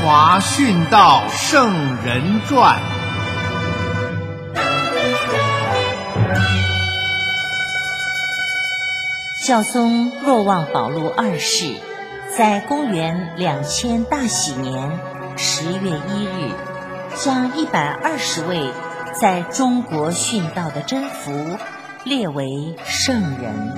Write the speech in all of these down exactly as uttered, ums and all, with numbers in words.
华殉道圣人传》。 孝宗若望保禄二世在公元两千大喜年十月一日，将一百二十位在中国殉道的真福列为圣人。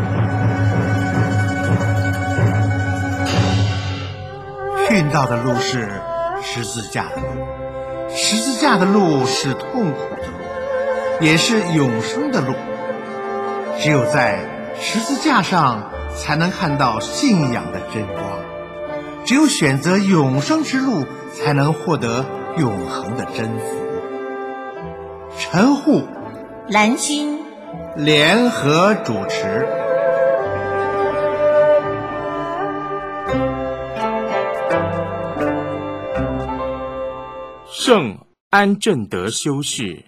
殉道的路是十字架的路，十字架的路是痛苦的路，也是永生的路。只有在十字架上才能看到信仰的真光，只有选择永生之路，才能获得永恒的真福。陈护、 蓝军联合主持。 圣安正德修士。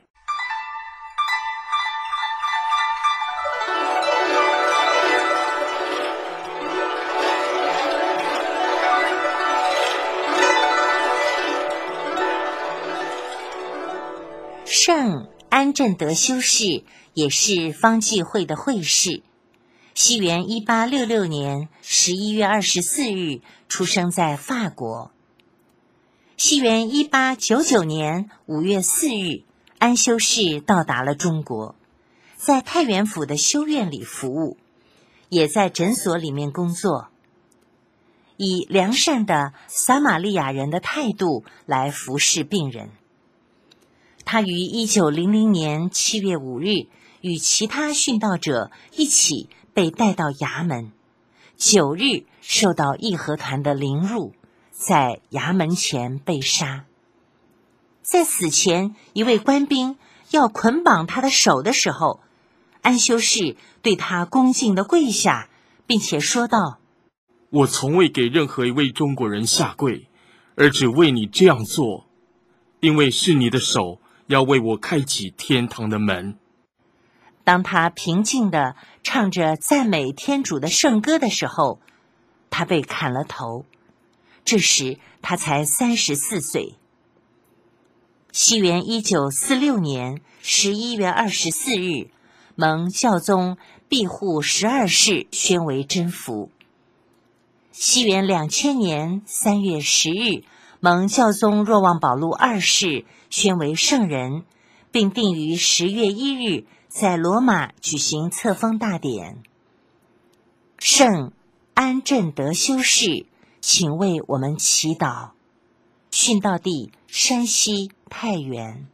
圣安正德修士也是方济会的会士，西元一八六六年十一月二十四日出生在法国。西元一八九九年五月四日，安修士到达了中国，在太原府的修院里服务，也在诊所里面工作，以良善的撒玛利亚人的态度来服侍病人。他于一九零零年七月五日与其他殉道者一起被带到衙门，九日受到义和团的凌辱，在衙门前被杀。在死前，一位官兵要捆绑他的手的时候，安修士对他恭敬地跪下，并且说道： 我从未给任何一位中国人下跪，而只为你这样做，因为是你的手要为我开启天堂的门。 当他平静地唱着赞美天主的圣歌的时候，他被砍了头。这时他才三十四岁。西元一九四六年十一月二十四日，蒙教宗庇护十二世宣为真福。西元两千年三月十日，蒙教宗若望保禄二世宣为圣人，并定于十月一日在罗马举行册封大典。圣安正德修士，请为我们祈祷。殉道地山西太原。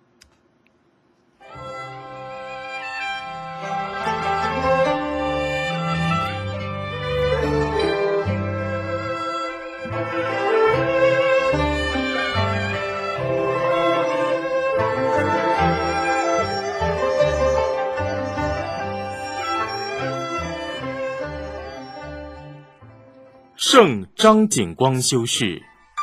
圣张景光修士。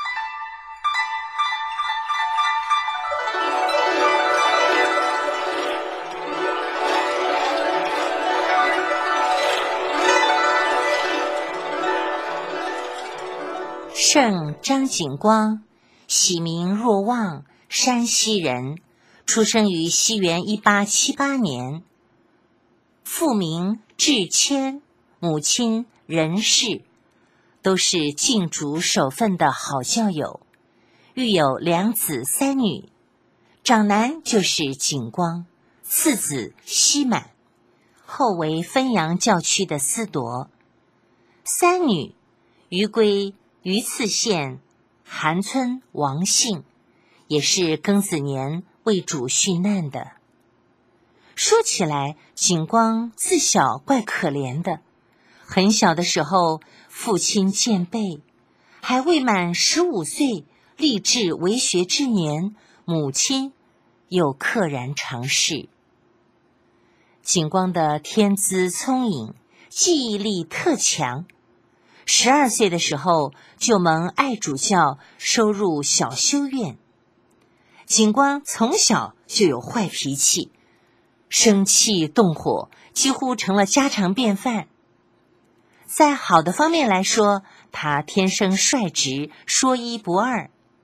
圣张景光，喜名若望，山西人，出生于西元一八七八年。父名智谦，母亲任氏，都是敬主守分的好教友，育有两子三女，长男就是景光，次子希满，后为汾阳教区的司铎。三女余归榆次县韩村王姓，也是庚子年为主殉难的。说起来，景光自小怪可怜的，很小的时候父亲渐辈，还未满十五岁，立志为学之年，母亲又溘然长逝。景光的天资聪颖，记忆力特强。十二岁的时候就蒙爱主教收入小修院。景光从小就有坏脾气，生气动火几乎成了家常便饭。在好的方面来说，他天生率直，说一不二，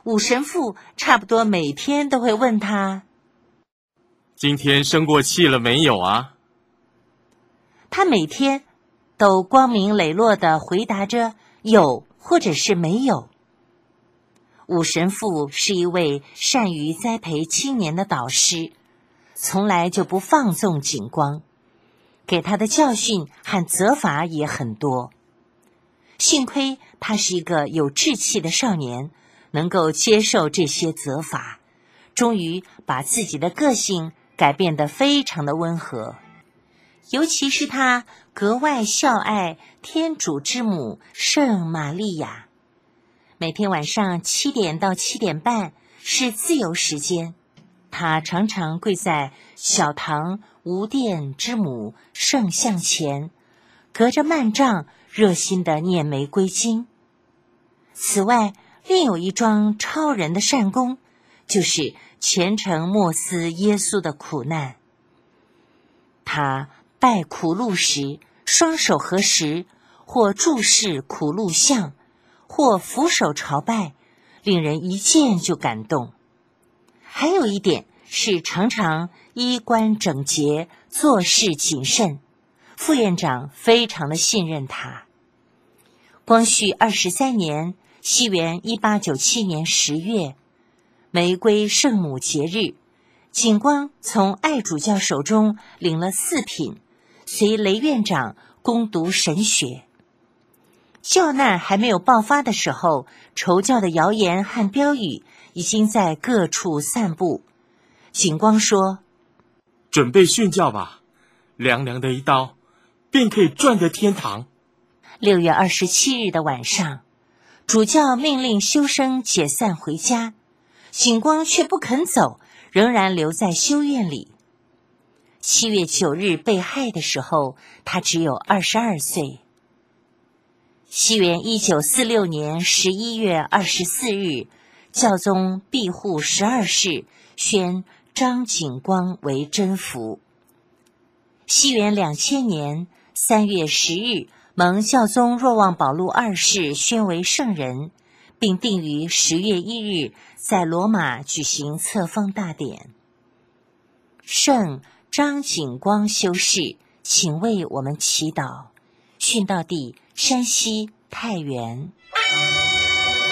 武神父差不多每天都会问他： 今天生过气了没有啊？ 他每天都光明磊落地回答着有或者是没有。武神父是一位善于栽培青年的导师，从来就不放纵景光，给他的教训和责罚也很多。幸亏他是一个有志气的少年，能够接受这些责罚，终于把自己的个性改变得非常的温和。尤其是他格外孝爱天主之母圣玛利亚，每天晚上七点到七点半是自由时间，他常常跪在小堂无殿之母圣像前，隔着幔帐热心地念玫瑰经。此外，另有一桩超人的善功，就是虔诚默思耶稣的苦难。他拜苦路时，双手合十，或注视苦路像，或俯首朝拜，令人一见就感动。还有一点是常常衣冠整洁，做事谨慎，副院长非常的信任他。光绪二十三年，西元一八九七年十月，玫瑰圣母节日，景光从爱主教手中领了四品，随雷院长攻读神学。教难还没有爆发的时候，仇教的谣言和标语已经在各处散布。景光说： 准备殉教吧，凉凉的一刀，便可以赚得天堂。 六月二十七日的晚上，主教命令修生解散回家，景光却不肯走，仍然留在修院里。七月九日被害的时候，他只有二十二岁。西元一九四六年十一月二十四日，教宗庇护十二世宣张景光为真福。西元两千年三月十日，蒙教宗若望保禄二世宣为圣人，并定于十月一日在罗马举行册封大典。圣张景光修士，请为我们祈祷。殉道地山西太原。